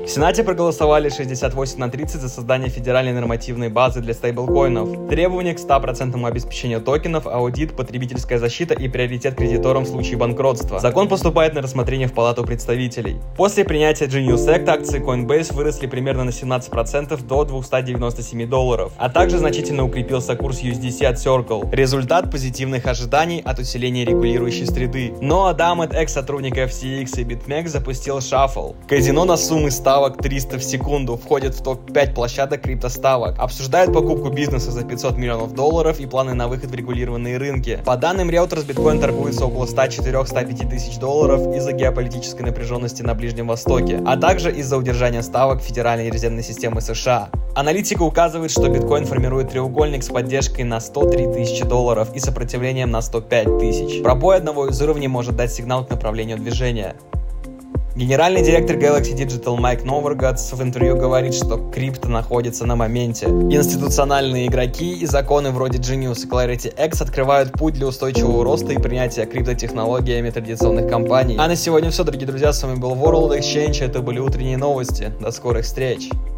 В Сенате проголосовали 68-30 за создание федеральной нормативной базы для стейблкоинов, требования к 100% обеспечению токенов, аудит, потребительская защита и приоритет кредиторам в случае банкротства. Закон поступает на рассмотрение в Палату представителей. После принятия Genius Act акции Coinbase выросли примерно на 17% до $297, а также значительно укрепился курс USDC от Circle. Результат позитивных ожиданий от усиления регулирующей среды. Но Адамет, экс-сотрудник FTX и BitMEX, запустил Shuffle. Казино на суммы ставок 300 в секунду входит в топ-5 площадок криптоставок. Обсуждают покупку бизнеса за $500 миллионов и планы на выход в регулированные рынки. По данным Reuters, биткоин торгуется около $104-105 тысяч из-за геополитической напряженности на Ближнем Востоке, а также из-за удержания ставок Федеральной резервной системы США. Аналитика указывает, что биткоин формирует треугольник с поддержкой на $103 тысячи и сопротивлением на 105 тысяч. Пробой одного из уровней может дать сигнал к направлению движения. Генеральный директор Galaxy Digital Майк Новергатс в интервью говорит, что крипто находится на моменте. Институциональные игроки и законы вроде Genius и Clarity X открывают путь для устойчивого роста и принятия криптотехнологиями традиционных компаний. А на сегодня все, дорогие друзья, с вами был World Exchange, это были утренние новости. До скорых встреч!